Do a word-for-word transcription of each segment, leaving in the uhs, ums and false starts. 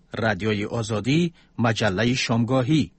رادیوی آزادی، مجله شامگاهی.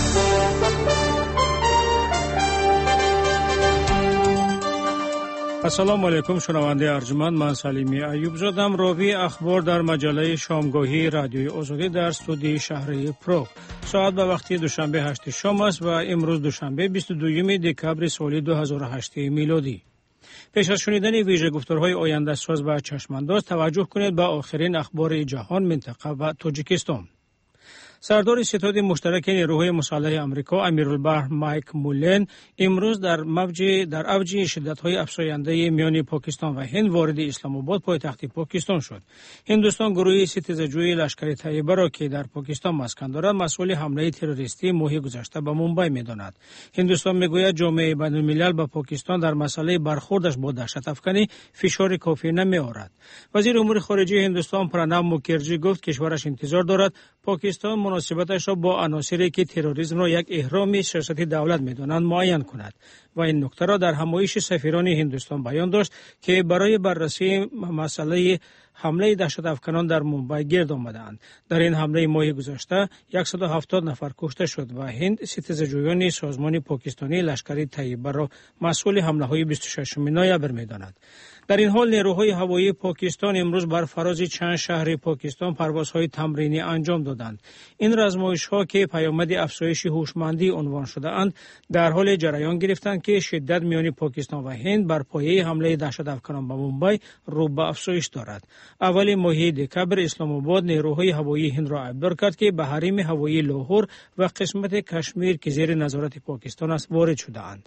السلام علیکم شنونده ارجمند، من سلیمی ایوب زادم. راوی اخبار در مجله شامگاهی رادیوی آزادی در استودیوی شهری پروگ. ساعت به وقتی دوشنبه هشت شام است و امروز دوشنبه بیست و دوم دکبر سال دو هزار و هشت میلادی. پیش از شنیدن ویژه گفتارهای آینده ساز و چشمانداز توجه کنید به آخرین اخبار جهان، منطقه و تاجیکستان. سردار ستاد مشترک نیروهای مسلح آمریکا امیرالبحر مایک مولن امروز در موج در اوج شدت‌های افزاینده میان پاکستان و هند وارد اسلام آباد پایتخت پاکستان شد. هندوستان گروهی ستیزجوی لشکر طیبه را که در پاکستان مسکن دارد مسئول حمله تروریستی ماه گذشته به ممبئی می‌داند. هندوستان می‌گوید جامعه بین‌الملل به پاکستان در مسئله برخوردش با دهشت افکنی فشار کافی نمی‌آورد. وزیر امور خارجه هندوستان پراناب موکرجی گفت کشورش انتظار دارد پاکستان مناسبتش را با عناصری که تروریسم را یک احرام سیاست دولت می‌دانند معین کند و این نکته را در همایش سفیران هندوستان بیان داشت که برای بررسی مسئله حمله دهشت افکنان در ممبئی گرد آمدند. در این حمله ماه گذشته صد و هفتاد نفر کشته شد و هند ستیزجویان سازمان پاکستانی لشکر طیبه را مسئول حمله های بیست و ششم نوامبر می‌داند. در این حال نیروهای هوایی پاکستان امروز بر فراز چند شهر پاکستان پروازهای تمرینی انجام دادند. این آزمایش‌ها که پیامد افزایش هوشمندی عنوان شده اند در حال جریان گرفتند که شدت میان پاکستان و هند بر پایه حمله دهشت افکنان به ممبئی رو به افزایش دارد. اول ماه دکبر اسلام آباد نیروهای هوایی هند را ابلاغ کرد که به حریم هوایی لاهور و قسمت کشمیر که زیر نظارت پاکستان است وارد شده‌اند.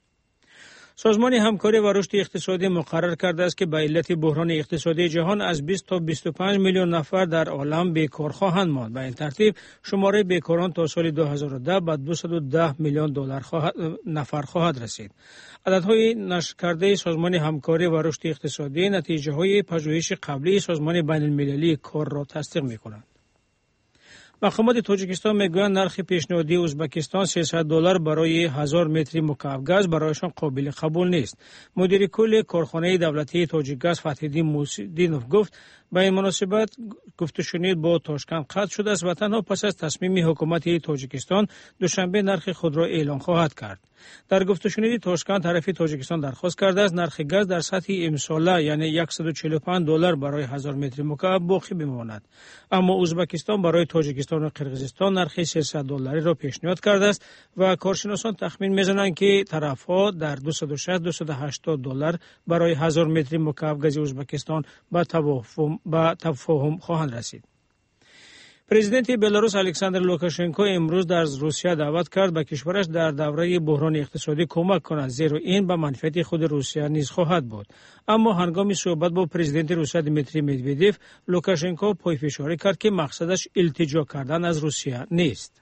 سازمان همکاری و رشد اقتصادی مقرر کرده است که به علت بحران اقتصادی جهان از بیست تا بیست و پنج میلیون نفر در عالم بیکار خواهند ماند. به این ترتیب شماره بیکاران تا سال دو هزار و ده به دویست و ده میلیون دلار خواهد نفر خواهد رسید. عددهای نشر کرده سازمان همکاری و رشد اقتصادی نتیجه های پژوهش قبلی سازمان بین المللی کار را تصدیق می‌کنند. مقامات تاجیکستان میگویند نرخ پیشنهادی ازبکستان سیصد دلار برای هزار متر مکعب گاز برایشان قابل قبول نیست. مدیر کل کارخانه دولتی تاجیکگاز فتح‌الدین موسیدینوف گفت به این مناسبت گفته شنید با تاشکند قطع شده است و تنها پس از تصمیم حکومت تاجیکستان دوشنبه نرخ خود را اعلام خواهد کرد. در گفته شنید تاشکند طرف تاجیکستان درخواست کرده است نرخ گاز در سطح امساله یعنی صد و چهل و پنج دلار برای هزار متر مکعب باقی بماند. اما ازبکستان برای تاجیکستان و قرقیزستان نرخ سیصد دلاری را پیشنهاد کرده است و کارشناسان تخمین می‌زنند که طرف‌ها در دویست و شصت تا دویست و هشتاد دلار برای هزار متر مکعب گاز ازبکستان به توافق با تفاهم خواهند رسید. پرزیدنت بلاروس الکساندر لوکاشنکو امروز در روسیه دعوت کرد به کشورش در دوره بحران اقتصادی کمک کند زیرا این به منفعت خود روسیه نیز خواهد بود. اما هنگام صحبت با پرزیدنت روسیه دیمیتری مدودوف لوکاشنکو پایفشاری کرد که مقصدش التجا کردن از روسیه نیست.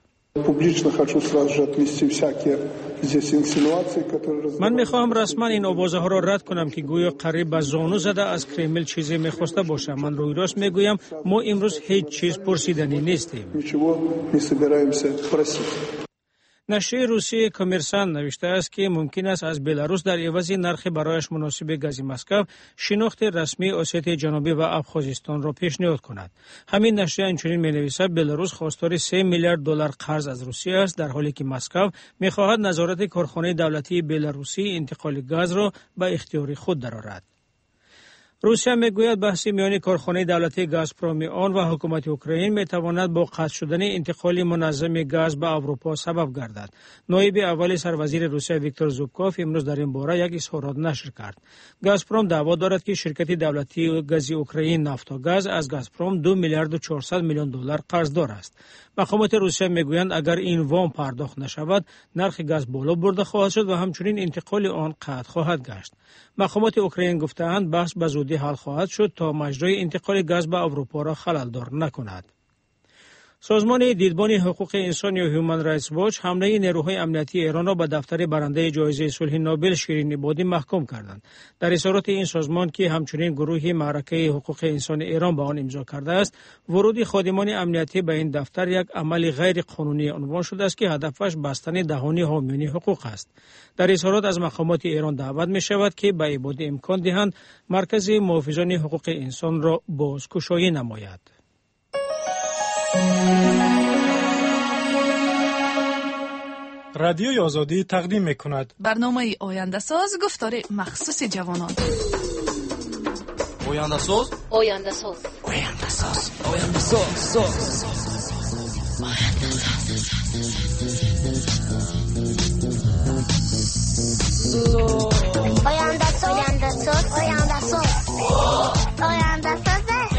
من میخواهم رسما این آوازه ها را رد کنم که گویا قریب به زانو زده از کرمل چیزی میخواسته باشه. من روی راست میگویم ما امروز هیچ چیز پرسیدنی نیستیم. نشریه روسی کامرسان نوشته است که ممکن است از بلاروس در عوض نرخ برایش مناسب گاز مسکو شناخت رسمی اسیای جنوبی و ابخازستان را پیشنهاد کند. همین نشریه اینچنین می‌نویسد بلاروس خواستار سه میلیارد دلار قرض از روسیه است در حالی که مسکو می‌خواهد نظارت کارخانه دولتی بلاروسی انتقال گاز را به اختیار خود درآورد. روسیه میگوید بحث میان کارخانه دولتی گازپروم آن و حکومت اوکراین میتواند با قطع شدن انتقال منظم گاز به اروپا سبب گردد. نایب اول سروزیر روسیه ویکتور زوبکوف امروز در این باره یک اظهارات نشر کرد. گازپروم دعوا دارد که شرکت دولتی گاز اوکراین نفتاگاز از گازپروم دو میلیارد و چهارصد میلیون دلار قرضدار است. مقامات روسیه میگویند اگر این وام پرداخت نشود نرخ گاز بالا برده خواهد شد و همچنین انتقال آن قطع خواهد گشت. مقامات اوکراین گفتند بحث به زودی حل خواهد شد تا مجرای انتقال گاز به اروپا را خلل‌دار نکند. سازمان دیدبان حقوق انسان یا هیومن رایتس واچ حمله نیروهای امنیتی ایران را به دفتر برنده جایزه صلح نوبل شیرین عبادی محکوم کردند. در اظهارات این سازمان که همچنین گروه معرکه حقوق انسان ایران به آن امضا کرده است، ورود خادمان امنیتی به این دفتر یک عمل غیر قانونی عنوان شده است که هدفش بستن دهان حامیان حقوق است. در اظهارات از مقامات ایران دعوت می شود که به عبادی امکان دهند مرکز محافظان حقوق انسان را بازگشایی نماید. رادیوی آزادی تقدیم می‌کند برنامه آینده ساز گفتار مخصوص جوانان. آینده ساز آینده ساز آینده ساز آینده ساز آینده ساز آینده ساز آینده ساز آینده ساز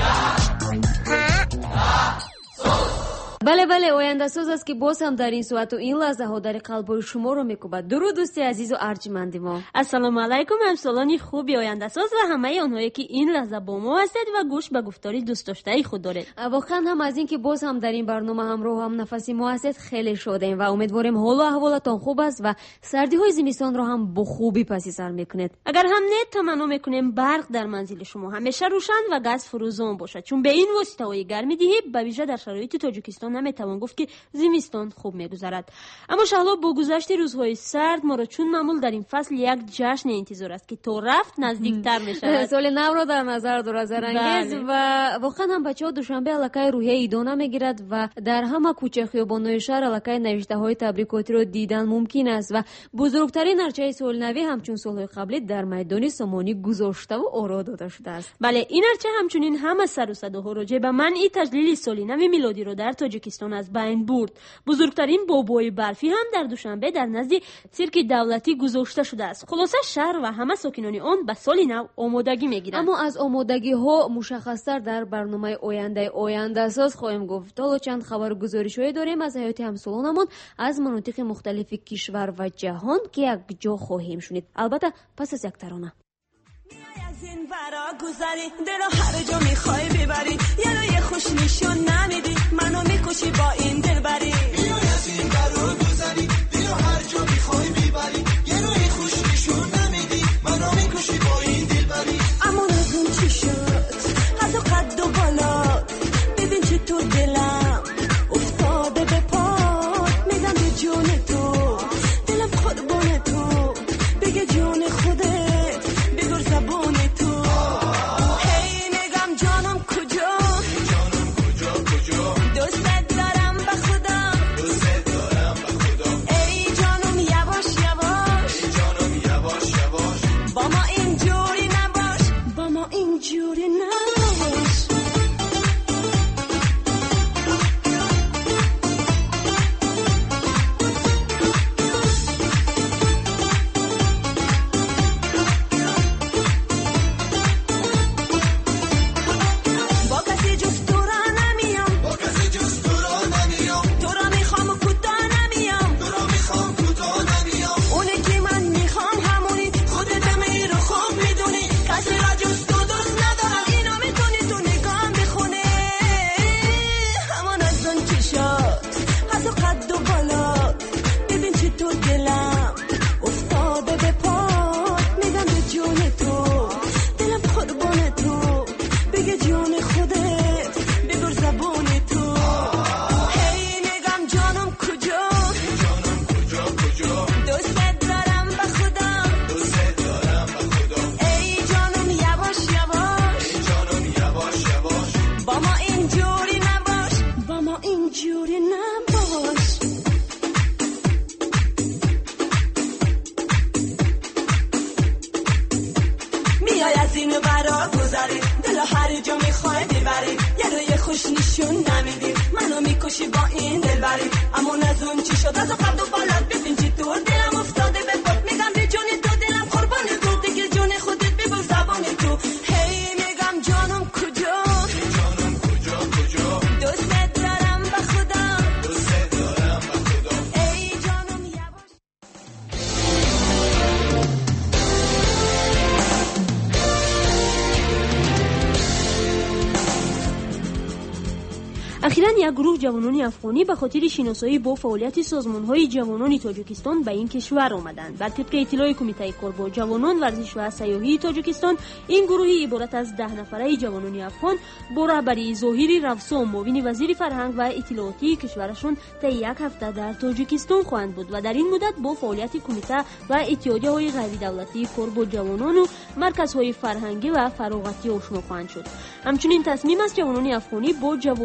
بله بله آینده ساز است که باز هم در این ساعت و این لحظه ها در قلب شما رو میکوبد. درود دوستی عزیز و ارجمند ما. السلام علیکم همسالان خوبی آینده ساز و همه آنهایی که این لحظه با ما هستید و گوش به گفتاری دوست داشته خود دارید. واقعا هم از این که باز هم در این برنامه همراه هم نفسی ما هستید خیلی شادیم و امیدواریم حال و احوالتان خوب است و سردی های زمستان رو هم با خوبی پسی سر میکنید. اگر هم نه تمنا میکنیم برق در منزل شما همیشه روشن و گاز فروزان باشد، چون به این واسطه های گرمی دیهی به ویژه در شرایط تاجیکستان نمیتوان گفت که زمستان خوب میگذرد. اما شاءالله با گذشت روزهای سرد ما را چون معمول در این فصل یک جشن انتظار است که تو رفت نزدیکتر میشود. سال نو را در نظر دارد زرنگیز و واقعا هم بچه‌ها دوشنبه الکای روحیه ایدانه میگیرد و در همه کوچه خیابان‌های شهر الکای نوشته های تبریکاتی را دیدن ممکن است و بزرگترین ارچه سال نوی همچون سالهای قبلی در میدان سامانی گذاشته و آرا داده شده است. بله این ارچه همچنین همه سر و صداها راجع به منع تجلیل سال نو میلادی را در تاجیکستان از بین برد. بزرگترین بابای برفی هم در دوشنبه در نزد سیرک دولتی گذاشته شده است. خلاصه شهر و همه ساکنان آن به سال نو آمادگی میگیرند. اما از آمادگی ها مشخصتر در برنامه آینده آینده ساز خواهیم گفت. حالا چند خبرگزاریش‌هایی داریم از حیات همسالانمان از مناطق مختلف کشور و جهان که یک جا خواهیم شنید. البته پس از یک ترانه. از این ورا گذری دلو هر جا میخوای ببری یه روی خوش نشون نمیدی منو میکشی با این دلبری میای از این ورا گذری دلو هر جا میخوای ببری یه روی خوش نشون نمیدی منو میکشی با این دلبری اما نگم چی شد از و قد و بالا ببین چطور دلم افتاده به پات میگم به جون تو دلم قربون تو بگه جون خودت بگو زبون تو هی میگم جانم کجا جانم کجا کجا دوست دارم به خدا دوست دارم به خدا ای جانم یواش یواش ای جانم یواش یواش با ما اینجوری نباش با ما اینجوری نباش اخیراً یک گروه جوانان افغانی به خاطر شناسایی با فعالیت سازمان‌های جوانان تاجیکستان به این کشور آمدند. بر طبق اطلاع کمیته کار با جوانان ورزش و سیاحی تاجیکستان، این گروه عبارت از ده نفره جوانان افغان با رهبری ظاهری رفسو، معاون وزیر فرهنگ و اطلاعاتی کشورشون تا یک هفته در تاجیکستان خواهند بود و در این مدت با فعالیت کمیته و اتحادیه‌های غیر دولتی کار با جوانان و مرکزهای فرهنگی و فراغتی آشنا خواهند شد. همچنین تصمیم است جوانان افغانی با جوانان ناحیه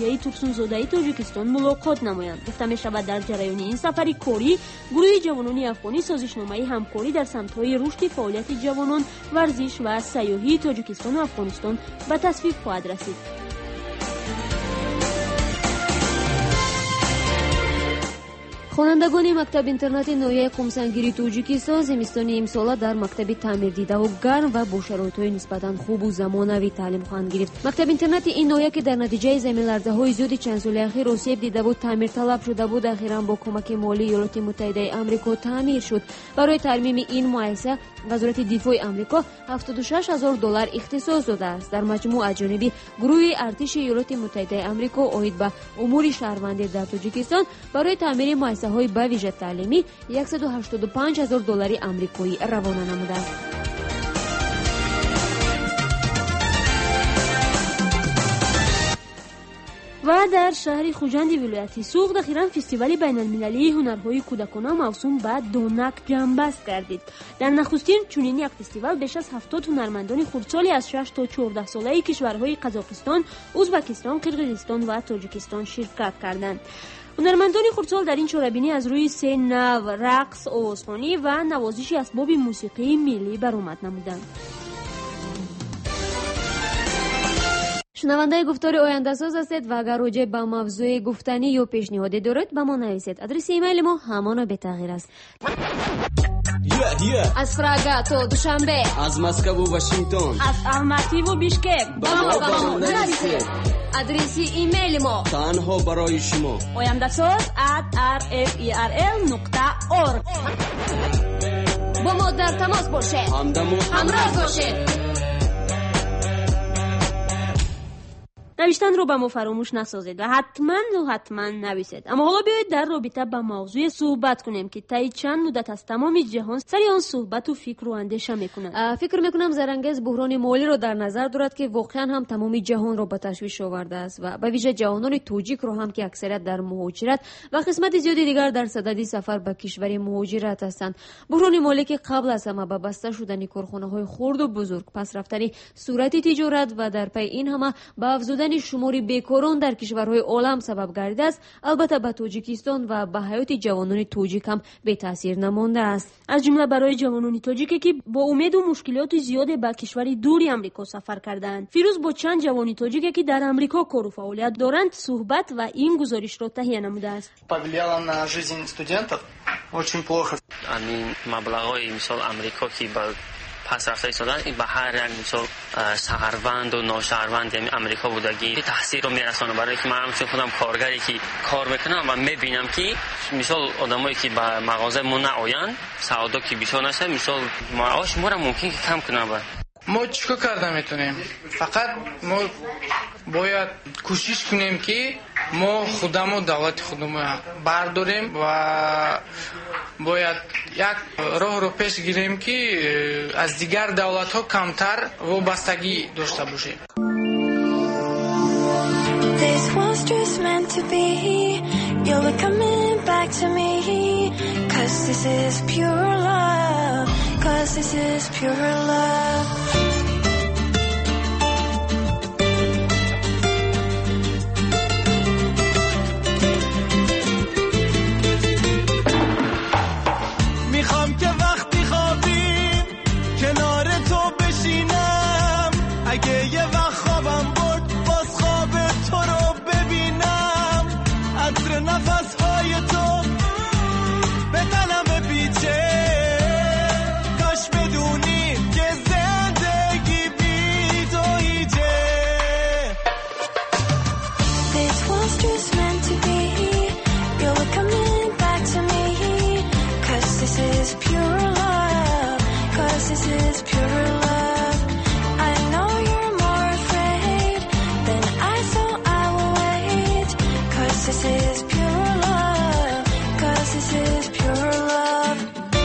روحیه‌ای تورسونزاده‌ای تاجیکستان ملاقات نمایند. گفته می‌شود در جریان این سفر کاری گروه جوانان افغانی سازشنامه همکاری در سمت‌های رشد فعالیت جوانان، ورزش و سیاحی تاجیکستان و افغانستان به تصویب خواهد رسید. خوانندگان مکتب اینترنت نویه قمسنگیری توجیکستان زمستان امسال در مکتب تعمیر دیده و گرم و با شرایط‌های نسبتاً خوب و زمانوی تعلیم خواهند گرفت. مکتب اینترنت این نویه که در نتیجه زمین لرزه‌های زیاد چند سال اخیر آسیب دیده بود تعمیر طلب شده بود، اخیراً با کمک مالی ایالات متحده آمریکا تعمیر شد. برای ترمیم این مؤسسه وزارت دفاع آمریکا هفتاد و شش هزار دلار اختصاص داده است. در مجموع از جانب گروه ارتش ایالات متحده آمریکا عاید به امور شهروندی در تاجیکستان برای تعمیر مؤسسه‌های به ویژه تعلیمی صد و هشتاد و پنج هزار دلار آمریکایی روانه نموده است. و در شهر خوجند ولایت سوغد اخیراً فستیوال بین المللی هنرهای کودکانه موسوم به دونک جنبست گردید. در نخستین چنین یک فستیوال بیش از هفتاد هنرمندان خردسالی از شش تا چهارده ساله کشورهای قزاقستان، ازبکستان، قرقیزستان و تاجیکستان شرکت کردند. هنرمندان خردسال در این چاره‌بینی از روی سه نو، رقص، آوازخوانی و نوازش اسباب موسیقی ملی برآمد نمودند. شنونده گفتار آینده ساز هستید و اگر راجع به موضوع گفتنی یا پیشنهادی دارید به ما نویسید. آدرس ایمیل ما همان به تغییر است. Yeah, yeah. از پراگ تا دوشنبه، از مسکو و واشنگتن، از الماتی و بیشکک با ما با ما نویسید. آدرس ایمیل ما تنها برای شما آینده ساز at r f e r l نقطه org. با ما در تماس باشید، همدم و همراه باشید. نوشتن رو به ما فراموش نسازید و حتما و حتما نویسید. اما حالا بیایید در رابطه با موضوع صحبت کنیم که طی چند مدت از تمام جهان سر آن صحبت و فکر و اندیشه میکنند. فکر میکنم زرانگیز بحران مالی رو در نظر دارد که واقعا هم تمام جهان رو به تشویش آورده است و به ویژه جوانان توجیک رو هم که اکثریت در مهاجرت و قسمت زیادی دیگر در صدد سفر به کشور مهاجرت هستند. بحران مالی که قبل از همه به بسته شدن کارخانه‌های خرد و بزرگ، پس رفتن صورت تجارت و در پی این همه به افزودن شمار بیکاران در کشورهای عالم سبب گردیده است. البته به تاجیکستان و به حیات جوانان تاجیک هم بی تاثیر نمانده است. از جمله برای جوانان تاجیکی که با امید و مشکلات زیاد به کشور دوری آمریکا سفر کردند. فیروز با چند جوان تاجیکی که در آمریکا کار و فعالیت دارند صحبت و این گزارش را تهیه نموده است. повлияло на жизнь студентов очень плохо. همین مبلغای مثال آمریکا که با پس رفته ایستادن این به هر یک مثال شهروند و ناشهروند یعنی آمریکا بودگی تاثیر رو میرسونه. برای که من همچون خودم کارگری که کار میکنم و میبینم که مثال آدمایی که به مغازه ما نآیند، سودا که بیشتر نشه، مثال معاش ما را ممکن که کم کنم. ما چیکار کرده میتونیم؟ فقط ما باید کوشش کنیم که ما خودمو دولت خودمو برداریم و باید یک راه رو پیش گیریم که از دیگر دولت ها کمتر وابستگی داشته باشیم. This was just meant to be. You'll be coming back to me. Cause this is pure love. Cause this is pure love. میخوام که وقتی خوابیم کنار تو بشینم، اگه یه وقت خوابم برد باز خواب تو رو ببینم، عطر نفسهای تو به دلم پیچه، کاش بدونی که زندگی بی تو هیچه. This was just meant to be. You're coming back to me. Cause this is pure love. Cause this is pure love. I know you're more afraid than I thought I would wait. Cause this is pure love. Cause this is pure love.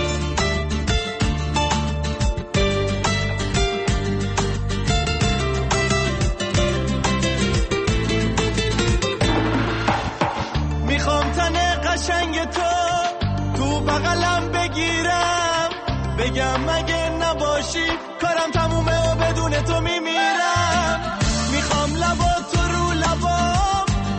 میخوام تن قشنگ تو تو بغلم بگیرم، بگم اگه نباشی کارم تمومه و بدون تو میمیرم. میخوام لبا تو رو لبام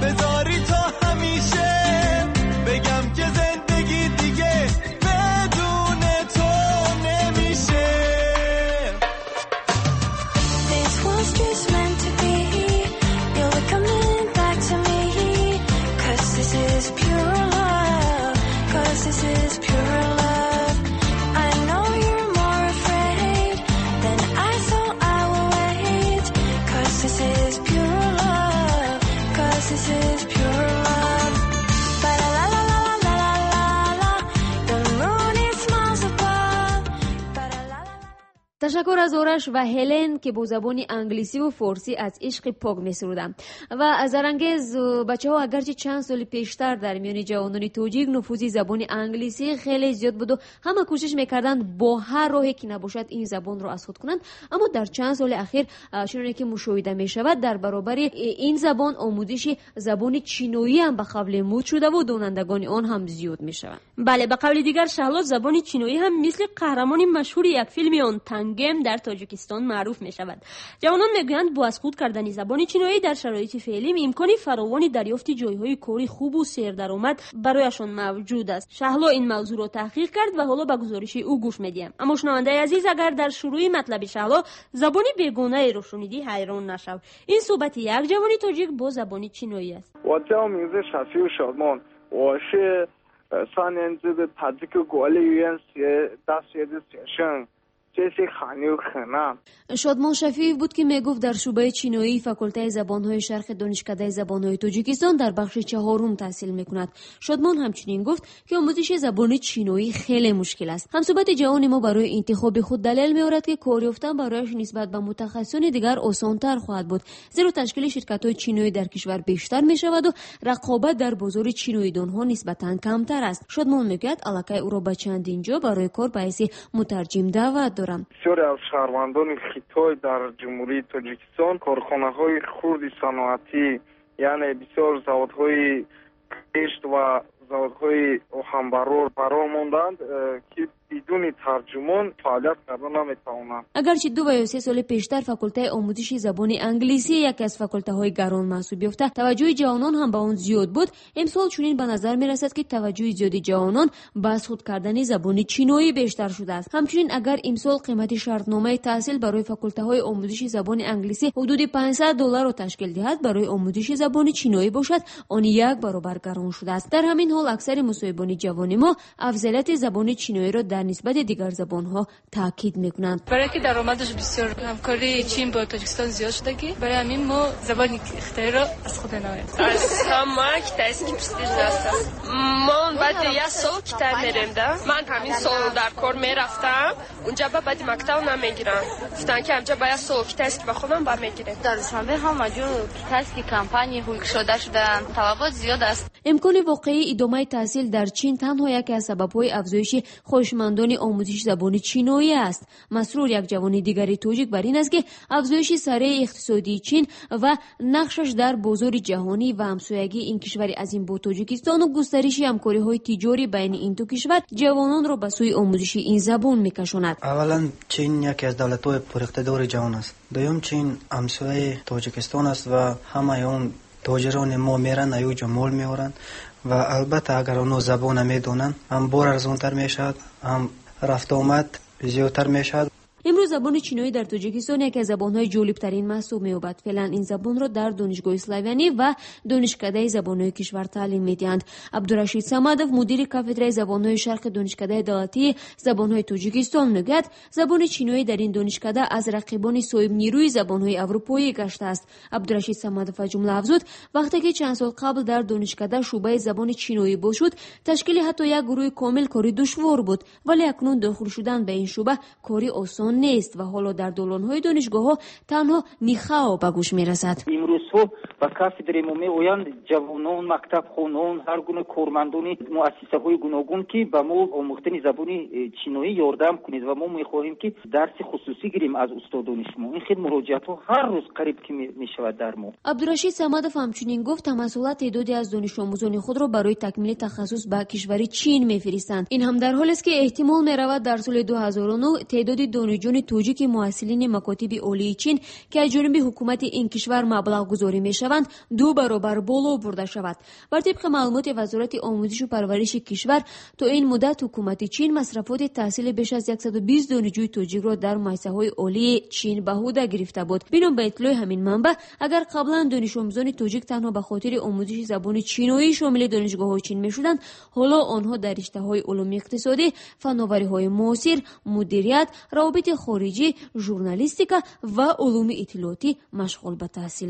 this is pure love. Ba-la-la-la-la-la-la-la. The moon is miles above. تشکر از آرش و هلن که با زبان انگلیسی و فارسی از عشق پاک می‌سرودند. و از انگیز بچه‌ها اگرچه چند سال پیشتر در میان جوانان توجیک نفوذ زبان انگلیسی خیلی زیاد بود و همه کوشش می‌کردند با هر راهی که نباشد این زبان را از خود کنند، اما در چند سال اخیر چون که مشاهده می‌شود در برابر این زبان آموزش زبان چینویی هم به قبل مود شده و دانندگان آن هم زیاد می‌شوند. بله، به قول دیگر شهلا زبان چینویی هم مثل قهرمان مشهور یک فیلم آن تنگم در تاجیکستان معروف می شود. جوانان میگویند با از خود کردن زبان چینویی در شرایط فعلی امکانی فراوانی دریافت جایهای کاری خوب و سردرآمد برایشان موجود است. شهلا این موضوع را تحقیق کرد و حالا به گزارش او گوش میدیم. اما شنونده عزیز، اگر در شروع مطلب شهلا زبان بیگانه را شنیدی حیران نشو. این صحبت یک جوانی تاجیک با زبان چینویی است. 我叫名字小修小梦，我是呃三年制的塔吉克国立院学大学的学生。 شادمان شفیف بود که میگفت در شعبه چینویی فاکولته زبانهای شرق دانشکده زبانهای تاجیکستان در بخش چهارم تحصیل میکند. شادمان همچنین گفت که آموزش زبان چینویی خیلی مشکل است. همصحبت جوان ما برای انتخاب خود دلیل میآورد که کار یافتن برایش نسبت به متخصصان دیگر آسان‌تر خواهد بود، زیرا تشکیل شرکت‌های چینویی در کشور بیشتر میشود و رقابت در بازار چینویی دانها نسبتاً کمتر است. شادمان میگوید الکی او را به چندین جا برای کار به حیث مترجم دعوت دارند. بسیاری از شهروندان خیتای در جمهوری تاجیکستان کارخانه‌های خرد صنعتی، یعنی بسیار زودهای کشت و زودهای آهنبرور قرار ماندند که بدون ترجمان فعالیت کردن نمیتوانند. اگرچه دو و یا سه سال پیشتر فاکولته آموزش زبان انگلیسی یکی از فاکولته های گران محسوب یافته، توجه جوانان هم به آن زیاد بود، امسال چنین به نظر می رسد که توجه زیاد جوانان به از خود کردن زبان چینویی بیشتر شده است. همچنین اگر امسال قیمت شرطنامه تحصیل برای فاکولته های آموزش زبان انگلیسی حدود پانصد دلار را تشکیل دهد، برای آموزش زبان چینویی باشد آن یک برابر گران شده است. در همین حال اکثر مصاحبان جوان ما افضلیت زبان چینویی را در نسبت دیگر زبان‌ها تاکید می‌کنند. برای که درآمدش بسیار همکاری چین با تاجیکستان زیاد شده، برای همین ما زبان اختیار را از خود نوید. از همه کتایسکی پرستیژ است. ما بعد یک سال کتاب میریم ده. من همین سال در کار میرفتم. اونجا با بعد مکتب نمیگیرم. گفتن که همجا باید سال کتایسکی با خودم با میگیرم. در شنبه هم جو کتایسکی کمپانی حقوق شده شدن. طلبات زیاد است. امکان واقعی ادامه تحصیل در چین تنها یکی از سبب‌های افزایش خوشمندان آموزش زبان چینویی است. مسرور یک جوان دیگری توجیک بر این است که افزایش سریع اقتصادی چین و نقشش در بازار جهانی و همسایگی این کشور عظیم با تاجیکستان و گسترش همکاری‌های تجاری بین این دو کشور جوانان را به سوی آموزش این زبان می‌کشاند. اولا چین یکی از دولت‌های پراقتدار جهان است. دوم چین همسایه تاجیکستان است و همه اون تاجران ما میرن ایوجا مال میارن و البته اگر اونو زبان میدونن هم بار ارزانتر میشد، هم رفت آمد زیادتر میشد. امروز زبان چینویی در تاجیکستان یکی از زبان‌های جالب‌ترین محسوب می‌یابد. فعلا این زبان را در دانشگاه اسلاویانی و دانشکده زبان‌های کشور تعلیم می‌دهند. عبدالرشید صمدوف مدیر کافدرای زبان‌های شرق دانشکده دولتی زبان‌های تاجیکستان می‌گوید زبان چینویی در این دانشکده از رقیبان صاحب نیروی زبان‌های اروپایی گشته است. عبدالرشید صمدوف جمله افزود وقتی که چند سال قبل در دانشکده شعبه زبان چینویی باز شد، تشکیل حتی یک گروه کامل کاری دشوار بود، ولی اکنون داخل شدن به این شعبه کاری آسان نیست و حالا در دالان‌های دانشگاه‌ها تنها نیخا به گوش می‌رسد. امروزها با کافدرای ما میآیند جوانان، مکتب خوانان، هر گونه کارمندان مؤسسه‌های گوناگون که به ما آموختن زبان چینویی یاردم کنید و ما می‌خواهیم که درس خصوصی گیریم از استادان شما. این خیلی مراجعات‌ها هر روز قریب که می‌شود در ما. عبدالرشید صمدوف همچنین گفت تمثلات تعدادی از دانش آموزان خود را برای تکمیل تخصص به کشور چین می‌فرستند. این هم در حالی است که احتمال می‌رود در سال دو هزار و نه تعداد دانشجویان توجیک محصلین مکاتب عالی چین که از جانب حکومت این کشور مبلغ گذاری می‌شوند دو برابر بالا برده شود. بر طبق معلومات وزارت آموزش و پرورش کشور تا این مدت حکومت چین مصرفات تحصیل بیش از صد و بیست دانشجوی توجیک را در مؤسسه‌های عالی چین به عهده گرفته بود. بنا به اطلاع همین منبع اگر قبلا دانش آموزان توجیک تنها به خاطر آموزش زبان چینویی شامل دانشگاه‌های چین می‌شدند، حالا آنها در رشته‌های علوم اقتصادی، فناوری‌های معاصر، مدیریت، روابط خارجی، ژورنالیستیکا و علوم اطلاعاتی مشغول به تحصیلند.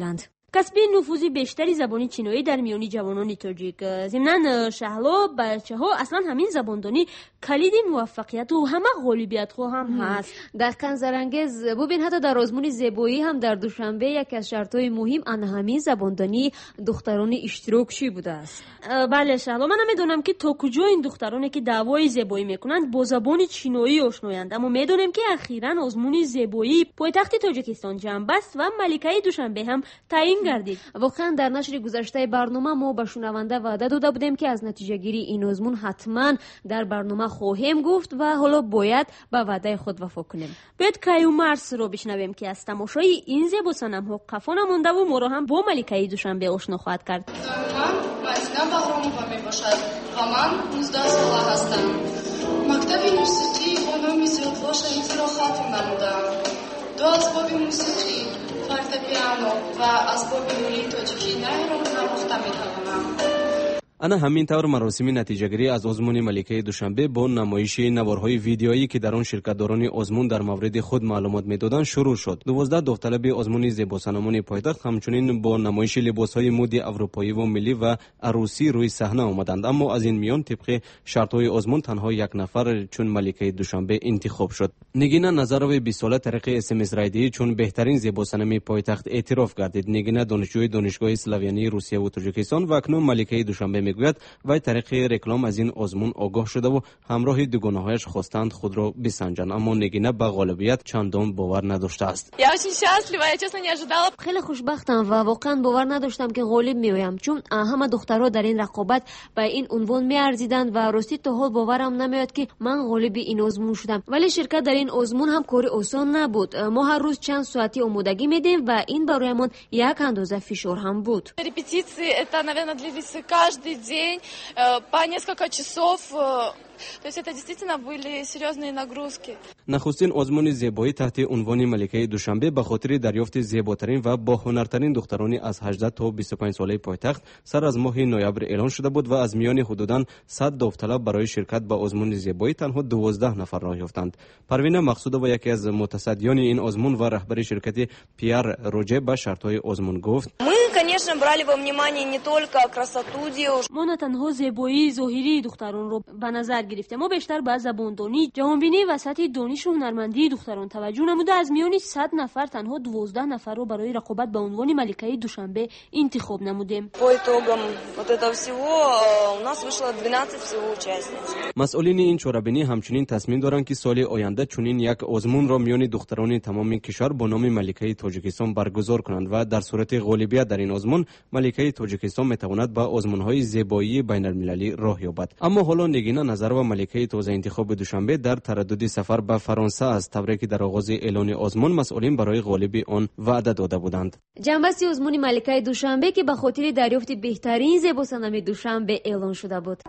کسب نفوذ بیشتری زبان چینایی در میان جوانان تاجیک. ضمن شهلا بچه‌ها اصلا همین زباندانی کلید موفقیت و همه غالبیت خو هم هست. دقیقاً زرنگز ببین حتی در آزمون زیبایی هم در دوشنبه یکی از شرط‌های مهم آن همین زباندانی دختران اشتراکشی بوده است. بله شهلا، من میدونم که تا کجا این دخترانی که دعوای زیبایی میکنند با زبان چینایی آشنایند، اما میدونم که اخیراً آزمون زیبایی پایتخت تاجیکستان جمع بست و ملکه دوشنبه هم تعیین گردید. واقعا در نشر گذشته برنامه ما به شنونده وعده داده بودیم که از نتیجه گیری این آزمون حتما در برنامه خواهیم گفت و حالا باید به وعده خود وفا کنیم. باید کایو مارس رو بشنویم که از تماشای این زیبا صنم‌ها قفا نمانده و ما رو هم با ملکه دوشنبه آشنا خواهد کرد. من بهرامووا میباشد و من نوزده ساله هستم. مکتب موسیقی با نام زیادوا شهیدی را ختم نمودم. دو اسباب موسیقی، فورتپیانو و اسباب ملی تاجیکی نای را نواخته میتوانم. انا همین طور مراسم نتیجه‌گیری از آزمون ملکه دوشنبه با نمایش نوارهای ویدیویی که در آن شرکت‌داران آزمون در مورد خود معلومات می‌دادند شروع شد. دوازده داوطلب آزمون زیباسنمون پایتخت همچنین با نمایش لباس‌های مد اروپایی و ملی و عروسی روی صحنه آمدند، اما از این میان طبق شرط‌های آزمون تنها یک نفر چون ملکه دوشنبه انتخاب شد. نگینا نظروی بیست ساله طریق اس ام اس رایدی چون بهترین زیباسنم پایتخت اعتراف گردید. نگینا دانشجوی دانشگاه اسلاویانی روسیه و تاجیکستان و اکنون ملکه دوشنبه میگوید و طریق رکلام از این آزمون آگاه شده و همراه دوگانه‌هایش خواستند خود را بسنجند، اما نگینه به غالبیت چندان باور نداشته است. خیلی خوشبختم و واقعا باور نداشتم که غالب میایم، چون همه دخترها در این رقابت به این عنوان میارزیدند و راستی تا حال باورم نمیاد که من غالب این آزمون شدم. ولی شرکت در این آزمون هم کار آسان نبود. ما هر روز چند ساعتی آمادگی میدیم و این برایمان یک اندازه فشار هم بود. по несколько часов. То есть это действительно были серьезные нагрузки. نخستین آزمون زیبایی تحت عنوان ملکه دوشنبه به خاطر دریافت زیباترین و با هنرترین دخترانی از هجده تا بیست و پنج ساله پایتخت سر از ماه نوامبر اعلان شده بود و از میان حدوداً صد داوطلب برای شرکت به آزمون زیبایی تنها دوازده نفر راه یافتند. پروین مقصود و یکی از متصدیان این آزمون و رهبر شرکت پیر روجه به شرط‌های آزمون گفت: конечно, брали во внимание не только красоту девушек. ما نه تنها زیبایی ظاهری دختران رو به نظر گرفتیم، ما بیشتر به زباندانی، جهانبینی و سطح دانش و هنرمندی دختران توجه نموده. از میان صد نفر تنها دوازده نفر رو برای رقابت به عنوان ملکه دوشنبه انتخاب نمودیم. По итогам вот этого всего у нас вышло двенадцать всего участниц. مسئولین این چهاربینی همچنین تصمیم دارند که سال آینده چنین یک آزمون را میان دختران تمام کشور با نام ملکه تاجیکستان برگزار کنند و در صورت غالبیت در این آزمون ملکه تاجیکستان میتواند به آزمون‌های زیبایی بین‌المللی راه یابد. اما حالا نگینا نظر و ملکه تازه انتخاب دوشنبه در تردد سفر به فرانسه است، طوری که در آغاز اعلان آزمون مسئولین برای غالب آن وعده داده بودند. جنبش آزمون ملکه دوشنبه که به خاطر دریافت بهترین زیباسنم دوشنبه اعلان شده بود.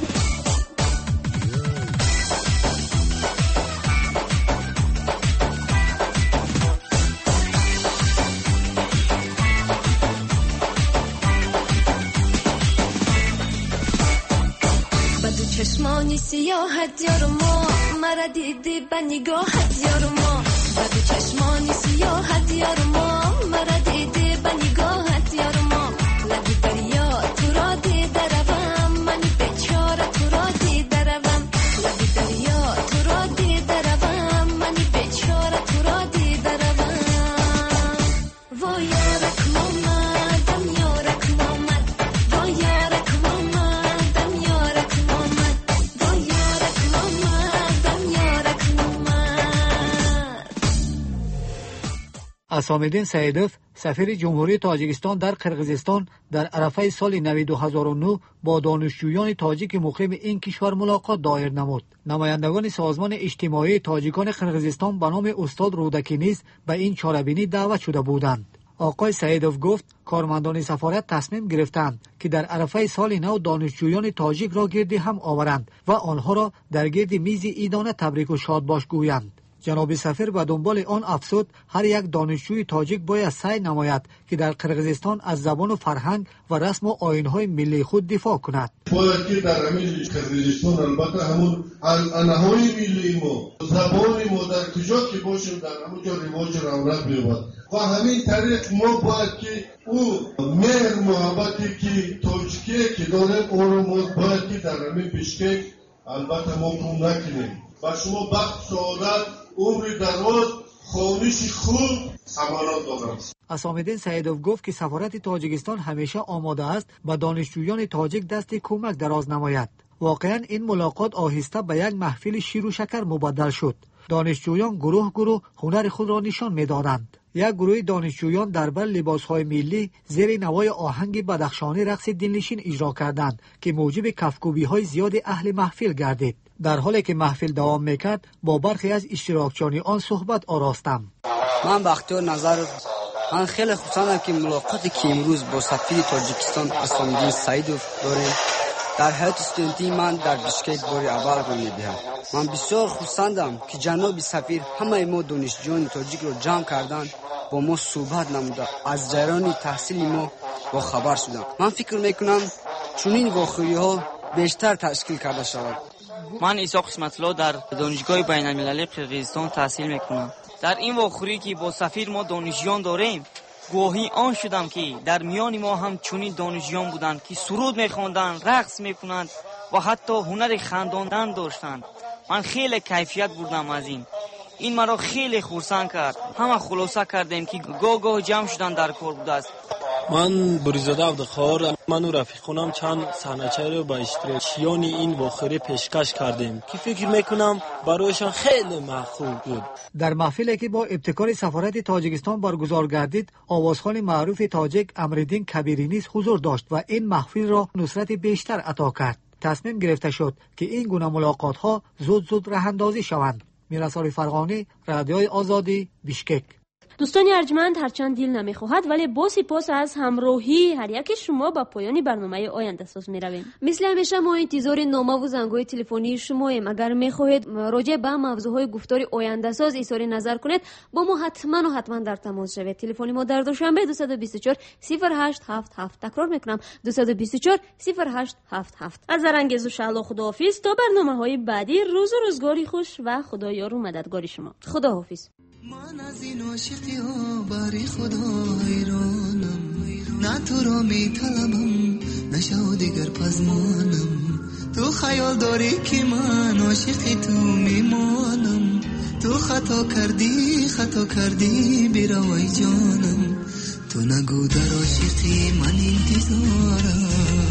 چشمانی سیاحت یارو ما مرا دیدی با نگاهت یارو ما بدو چشمانی سیاحت یارو ما مرا دیدی با نگاهت یارو ما لگی دریا تو را دیده روم منی بیچاره تو را دیده روم لگی دریا تو را دیده روم منی بیچاره تو را دیده روم وای یارک مامدم یارک مامد وای یارک مامدم یارک مامد اسامالدین سیدوف سفیر جمهوری تاجیکستان در قرقیزستان در عرفه سال نو دو هزار و نه با دانشجویان تاجیک مقیم این کشور ملاقات دایر نمود. نمایندگان سازمان اجتماعی تاجیکان قرقیزستان به نام استاد رودکی نیز به این چاره‌بینی دعوت شده بودند. آقای سیدوف گفت کارمندان سفارت تصمیم گرفتند که در عرفه سال نو دانشجویان تاجیک را گردی هم آورند و آنها را در گرد میز عیدانه تبریک و شادباش گویند. جناب سفیر به دنبال آن افزود هر یک دانشجوی تاجیک باید سعی نماید که در قرقیزستان از زبان و فرهنگ و رسم و آیین‌های ملی خود دفاع کند. باید که در همین قرقیزستان البته همون عنعنه‌های ملی ما، زبان ما در کجا که باشیم در همونجا رواج رونق بیابد. و همین طریق ما باید که او مهر محبتی که تاجیکی که داریم اون رو ما باید که در همین بیشکک البته ما کم نکنیم و شما بخت سعادت عمر دراز خانش خوب سمانات دارم. اسام‌الدین سیدوف گفت که سفارت تاجیکستان همیشه آماده است به دانشجویان تاجیک دست کمک دراز نماید. واقعا این ملاقات آهسته به یک محفل شیر و شکر مبدل شد. دانشجویان گروه گروه هنر خود را نشان می‌دادند. یک گروه دانشجویان در بر لباس‌های ملی زیر نوای آهنگ بدخشانی رقص دلنشین اجرا کردند که موجب کفگویی‌های زیاد اهل محفل گردید. در حالی که محفل دوام می‌کرد با برخی از اشتراکچیان آن صحبت آراستم. من بختیار نظر من خیلی خوشحالم که ملاقاتی که امروز با سفیر تاجیکستان اسام‌الدین سیدوف داریم در حیات استودنتی من در بیشکک بار اول رو می‌دهم. من بسیار خوشحالم که جناب سفیر همه ما دانشجویان تاجیک رو جمع کردند با ما صحبت نموده از جریان تحصیل ما با خبر شدند. من فکر میکنم چنین واقعی‌ها بیشتر تشکیل کرده شود. من ایساق قسمت‌الله در دانشگاه بین‌المللی قرقیزستان تحصیل میکنم. در این واقعی که با سفیر ما دانشجویان داریم گواهی آن شدم که در میان ما هم چنین دانشجویان بودند که سرود میخواندند، رقص میکنند و حتی هنر خنداندن داشتند. من خیلی کیفیت بردم از این. این مرا خیلی خرسند کرد. همه خلاصه کردیم که گاه گاه جمع شدن در کار بوده است. من بریزاده عبدالخوار من و رفیقانم چند صحنه‌چه رو با اشتراکچیان این واقعه پیشکش کردیم که فکر میکنم برایشان خیلی محبوب بود. در محفلی که با ابتکار سفارت تاجیکستان برگزار گردید آوازخوان معروف تاجیک امرالدین کبیری نیز حضور داشت و این محفل را نصرت بیشتر عطا کرد. تصمیم گرفته شد که این گونه ملاقات ها زود زود راه اندازی شوند. میرسال فرغانی، رادیوی آزادی، بیشکک. دوستان ارجمند، هرچند دل نمیخواهد ولی با سپاس از همراهی هر یک شما با پایان برنامه آینده ساز میرویم. مثل همیشه ما انتظار نامه و زنگ‌های تلفنی شماییم. اگر میخواهید راجع به موضوعهای گفتار آینده ساز اظهار نظر کنید با ما حتما و حتما در تماس شوید. تلفن ما در دوشنبه دو دو چهار صفر هشت هفت هفت، تکرار میکنم دو دو چهار صفر هشت هفت هفت. از زرنگیز و شعلا خداحافظ تا برنامه‌های بعدی. روز و روزگاری خوش و خدایار و مددگار شما. خداحافظ. من از این عاشقی ها باری خدا حیرانم، نه تو را می طلبم نشو دیگر پزمانم. تو خیال داری که من عاشقی تو میمانم. تو خطا کردی خطا کردی بیروی جانم. تو نگو در عاشقی من انتظارم،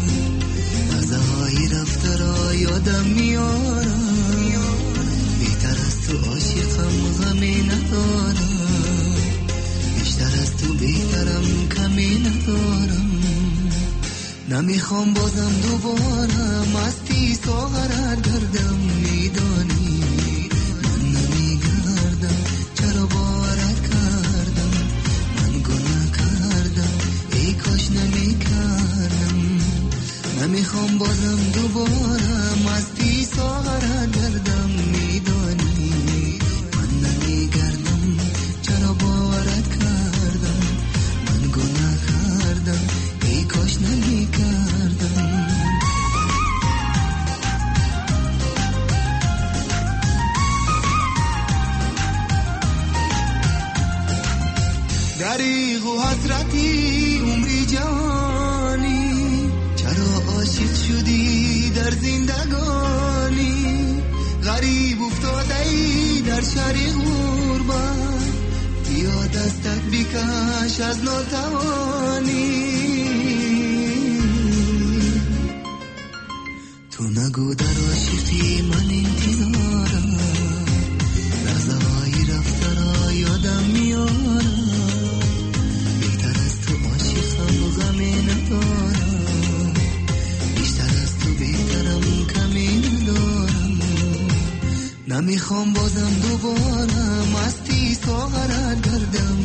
لحظه‌های رفته را یادم میارم. بیشتر از تو عاشقم غمی ندارم، بیشتر از تو بهترم کمی ندارم. نمیخوام بازم دوباره مستی ساغرت گردم. میدانی من نمیگردم چرا باورت کردم. من گناه کردم ای کاش نمیکردم. نمیخوام بازم دوباره مستی ساغرت گردم. میدانی من نمیگردم چرا باورت کردم. من گناه کردم ای کاش نمیکردم. دریغ و حسرتی عمری جانی، چرا عاشق شدی در زندگانی. غریب افتاده ای در شهر غربت، بیا دستت بکش از ناتوانی. تو نگو در عاشقی من انتظارم، لحظه های رفته را یادم میارم. بیشتر از تو عاشقم غمی ندارم، بیشتر از تو بهترم کمی ندارم. نمیخوام بازم دوباره مستی ساغرت گردم.